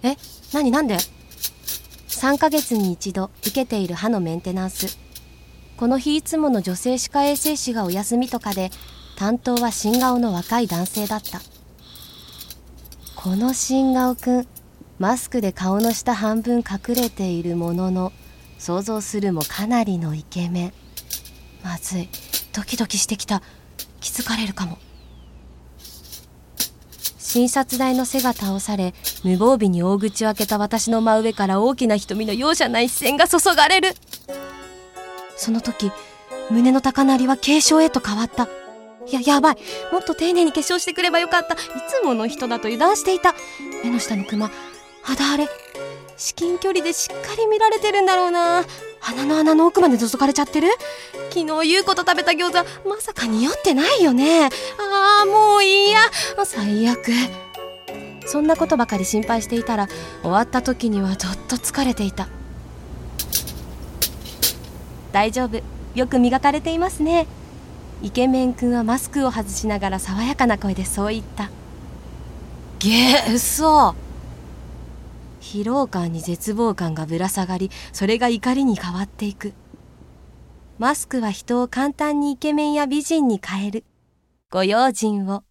え、なんで？3ヶ月に一度受けている歯のメンテナンス。この日いつもの女性歯科衛生士がお休みとかで、担当は新顔の若い男性だった。この新顔くん、マスクで顔の下半分隠れているものの、想像するもかなりのイケメン。まずい、ドキドキしてきた。気づかれるかも。診察台の背が倒され、無防備に大口を開けた私の真上から大きな瞳の容赦ない視線が注がれる。その時、胸の高鳴りは軽症へと変わった。やばい。もっと丁寧に化粧してくればよかった。いつもの人だと油断していた。目の下のクマ、肌荒れ。至近距離でしっかり見られてるんだろうな。鼻の穴の奥まで覗かれちゃってる。昨日優子と食べた餃子、まさか匂ってないよね。もういいや。最悪。そんなことばかり心配していたら、終わった時にはどっと疲れていた。大丈夫。よく磨かれていますね。イケメン君はマスクを外しながら爽やかな声でそう言った。嘘。疲労感に絶望感がぶら下がり、それが怒りに変わっていく。マスクは人を簡単にイケメンや美人に変える。ご用心を。